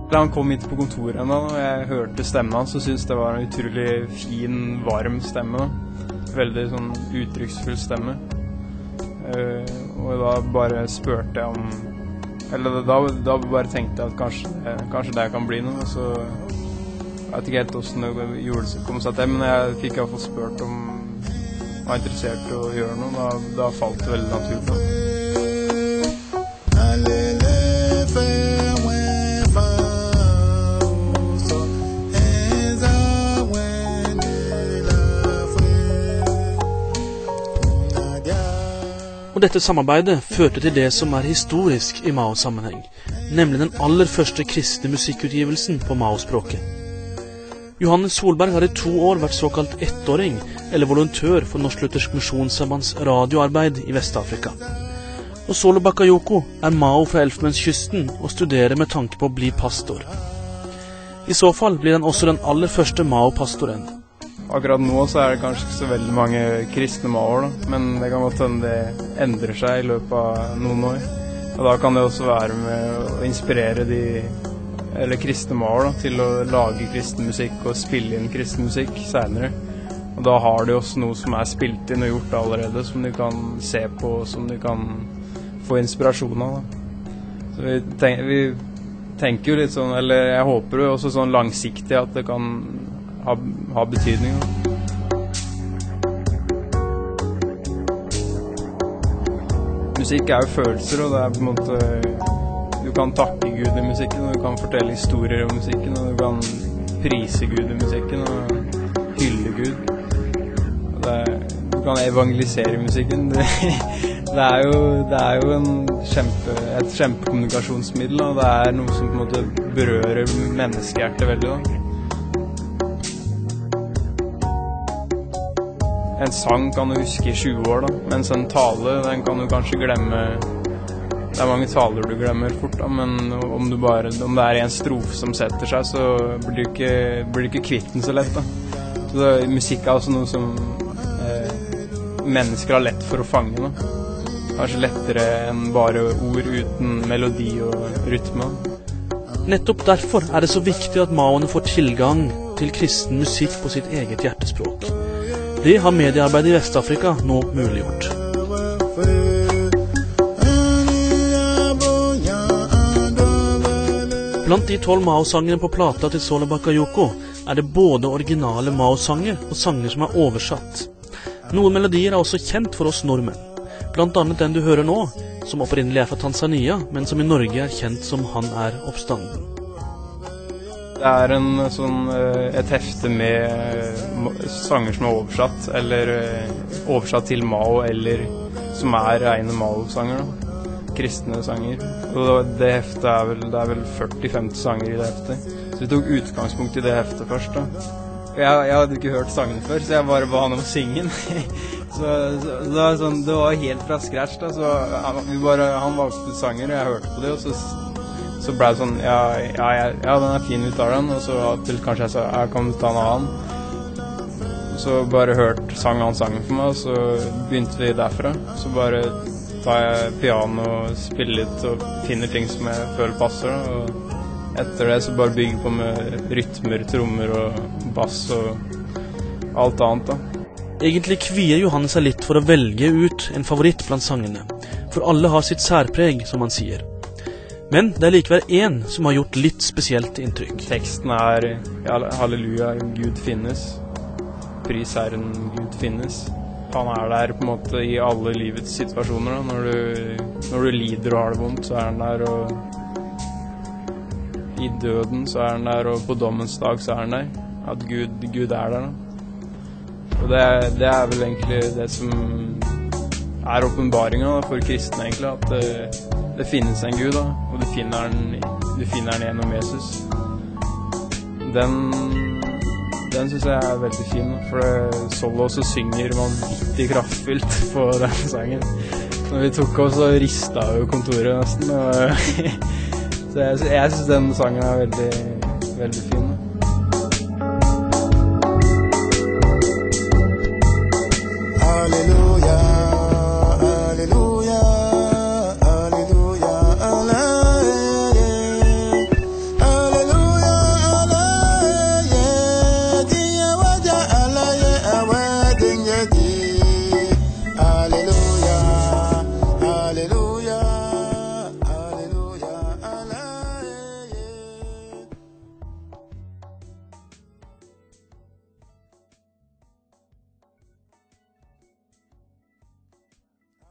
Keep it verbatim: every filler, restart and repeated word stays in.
Da han kom hit på kontoret da, og jeg hørte stemmen hans, så synes det var en utrolig fin, varm stemme. Da. Veldig sånn uttrykksfull stemme. Uh, og da bare spurte jeg om... Eller da, da bare tenkte jeg at kanskje, kanskje det kan bli noe, og så... Jeg vet ikke helt hvordan det gjorde det kom seg til, men jeg fikk i hvert fall spurt om jeg var interessert i å gjøre noe. Da, da falt det veldig naturlig. Og dette samarbeidet førte til det som er historisk i Mao-sammenheng, nemlig den aller første kristne musikkutgivelsen på Mao-språket. Johannes Solberg har i to år vært såkalt ettåring, eller volontør for Norsk Luthersk Misjonssambands radioarbeid i Vest-Afrika. Og Solo Bakayoko er Mao fra Elfenbenskysten og studerer med tanke på å bli pastor. I så fall blir han også den aller første Mao-pastoren. Akkurat nå så er det kanskje ikke så veldig mange kristne Maoer, da, men det kan godt hende det endrer seg i løpet av noen år. Og da kan det også være med å inspirere de eller kristne Maoer da, til å lage kristen musikk og spille inn kristen musikk senere. Og da har de også noe som er spilt inn og gjort allerede, som de kan se på, som de kan få inspirasjon av. Da. Så vi, tenk, vi tenker jo litt sånn, eller jeg håper jo også sånn langsiktig at det kan ha, ha betydning. Da. Musikk er jo følelser, og det er på en måte... Du kan takke Gud i musikken, og du kan fortelle historier om musikken, og du kan prise Gud i musikken, og hylle Gud. Og det er, du kan evangelisere musikken. Det, det, er jo, det er jo en kjempe, et kjempekommunikasjonsmiddel, og det er noe som på en måte berører menneskehjertet veldig. Da. En sang kan du huske i tjue år, da, mens en tale, den kan du kanskje glemme. Det er mange taler du glemmer fort, da, men om, du bare, om det er en strofe som setter seg, så blir du ikke, blir du ikke kvitt den så lett. Da. Så det, musikk er også noe som eh, mennesker har lett for å fange. Da. Kanskje lettere enn bare ord uten melodi og rytme. Nettopp derfor er det så viktig at maoene får tilgang til kristen musikk på sitt eget hjertespråk. Det har mediearbeidet i Vest-Afrika nå muliggjort. Blant de tolv Mao-sangene på plata til Solo Bakayoko er det både originale Mao-sanger og sanger som er oversatt. Noen melodier er også kjent for oss nordmenn, blant annet den du hører nå, som opprinnelig er fra Tanzania, men som i Norge er kjent som Han er oppstanden. Det er en, sånn, et hefte med sanger som er oversatt, eller oversatt til Mao, eller som er rene Mao-sanger, da. Kristne sanger. Og det heftet er vel, det er vel førti til femti sanger i det heftet. Så vi tok utgangspunkt i det heftet først, da. Jeg, jeg hadde ikke hørt sangen før, så jeg bare ba han om å synge den. så, så det, var sånn, det var helt fra scratch, da. Så vi bare, han valgte sanger, og jeg hørte på det, og så, så ble det sånn, ja, ja, ja, den er fin, vi tar den. Og så til kanskje jeg sa, jeg kan ta en annen. Så bare hørte sang han sangen for meg, og så begynte vi derfra. Så bare... tar jeg piano og spiller litt og finner ting som jeg føler passer. Da. Og etter det så bare bygger på med rytmer, trommer og bass og alt annet. Da. Egentlig kvier Johannes seg litt for å velge ut en favoritt blant sangene, for alle har sitt særpreg, som han sier. Men det er likevel en som har gjort litt spesielt inntrykk. Teksten er Halleluja, Gud finnes. Pris Herren, Gud finnes. Han er der på en måte i alle livets situasjoner. Da. Når, du, når du lider og har det vondt, så er han der. Og i døden så er han der, og på dommens dag så er han der. At Gud, Gud er der. Da. Og det, det er vel egentlig det som er åpenbaringen for kristne, egentlig. At det, det finnes en Gud, da, og du finner den, du finner den gjennom Jesus. Den... Den synes jeg er veldig fin, for Solo også synger vanvittig kraftfullt på den sangen. Når vi tok oss og ristet av kontoret nesten. Og så jeg, jeg synes den sangen er veldig, veldig fin.